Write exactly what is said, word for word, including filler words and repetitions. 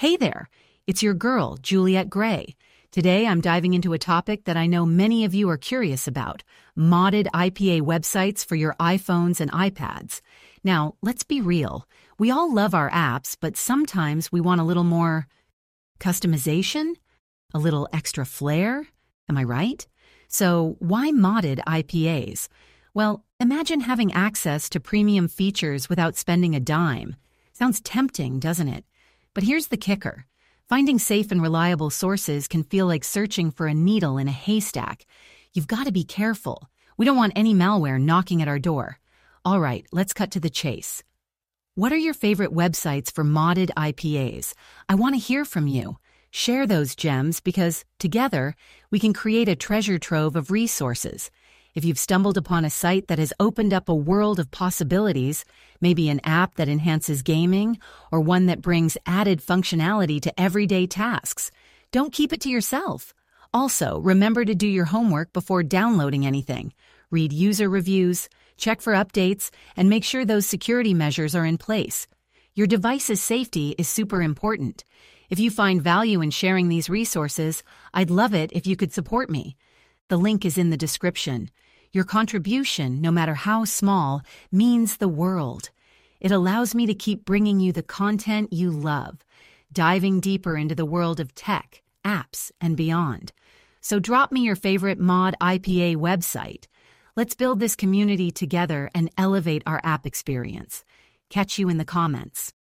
Hey there, it's your girl, Juliet Gray. Today I'm diving into a topic that I know many of you are curious about, modded I P A websites for your iPhones and iPads. Now, let's be real. We all love our apps, but sometimes we want a little more customization, a little extra flair. Am I right? So why modded I P As? Well, imagine having access to premium features without spending a dime. Sounds tempting, doesn't it? But here's the kicker. Finding safe and reliable sources can feel like searching for a needle in a haystack. You've got to be careful. We don't want any malware knocking at our door. All right, let's cut to the chase. What are your favorite websites for modded I P As? I want to hear from you. Share those gems because, together, we can create a treasure trove of resources. If you've stumbled upon a site that has opened up a world of possibilities, maybe an app that enhances gaming, or one that brings added functionality to everyday tasks, don't keep it to yourself. Also, remember to do your homework before downloading anything. Read user reviews, check for updates, and make sure those security measures are in place. Your device's safety is super important. If you find value in sharing these resources, I'd love it if you could support me. The link is in the description. Your contribution, no matter how small, means the world. It allows me to keep bringing you the content you love, diving deeper into the world of tech, apps, and beyond. So drop me your favorite mod I P A website. Let's build this community together and elevate our app experience. Catch you in the comments.